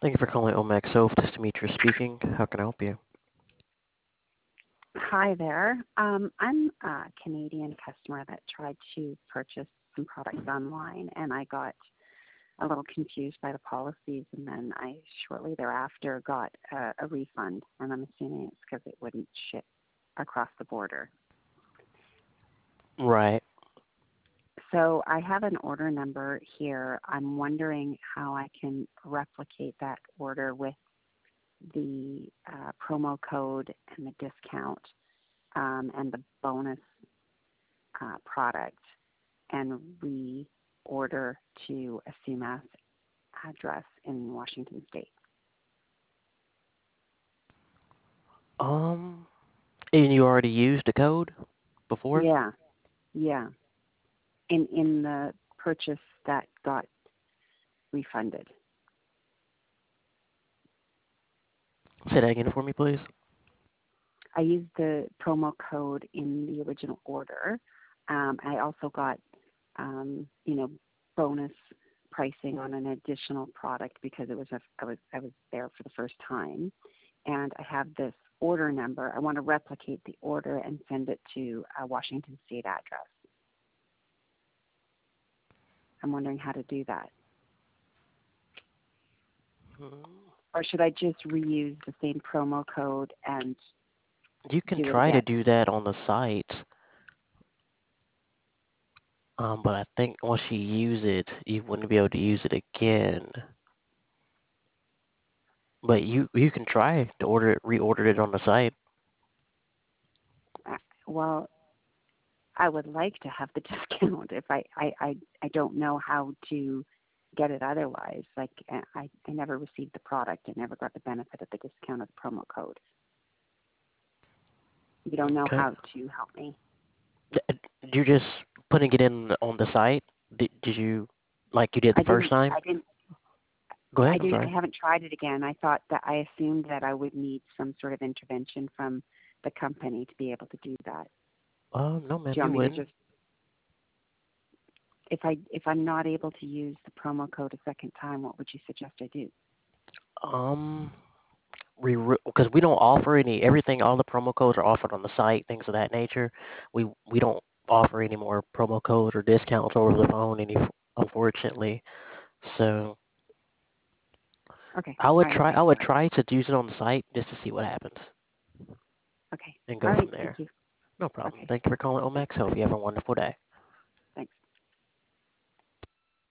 Thank you for calling Omax Soap. This is Demetrius speaking. How can I help you? Hi there. I'm a Canadian customer that tried to purchase some products online, and I got a little confused by the policies, and then I shortly thereafter got a refund, and I'm assuming it's because it wouldn't ship across the border. Right. So I have an order number here. I'm wondering how I can replicate that order with the promo code and the discount and the bonus product and reorder to a CMAS address in Washington State. Um, and you already used the code before? Yeah, yeah. In the purchase that got refunded. Say that again for me, please. I used the promo code in the original order. I also got, bonus pricing on an additional product because I was there for the first time, and I have this order number. I want to replicate the order and send it to a Washington State address. I'm wondering how to do that. Or should I just reuse the same promo code and You can do it try to again? do that on the site, but I think once you use it, you wouldn't be able to use it again. But you can try to reorder it on the site. Well, I would like to have the discount if I don't know how to get it otherwise. Like I never received the product. I never got the benefit of the discount of the promo code. You don't know Okay. how to help me. You're just putting it in on the site. Did you, like you did the I first didn't. time? I didn't. Go I ahead. I'm didn't. I sorry. haven't tried it again. I thought that I assumed that I would need some sort of intervention from the company to be able to do that. No, ma'am, Do you you want me to wouldn't. just if I'm not able to use the promo code a second time, what would you suggest I do? Um, because we don't offer any everything. All the promo codes are offered on the site, things of that nature. We don't offer any more promo code or discounts over the phone, unfortunately. So Okay. I All would right. try. I Thanks. would try to use it on the site just to see what happens Okay. and All go from right. Thank there. you. No problem. Okay. Thank you for calling Thanks. Omax. Hope you have a wonderful day.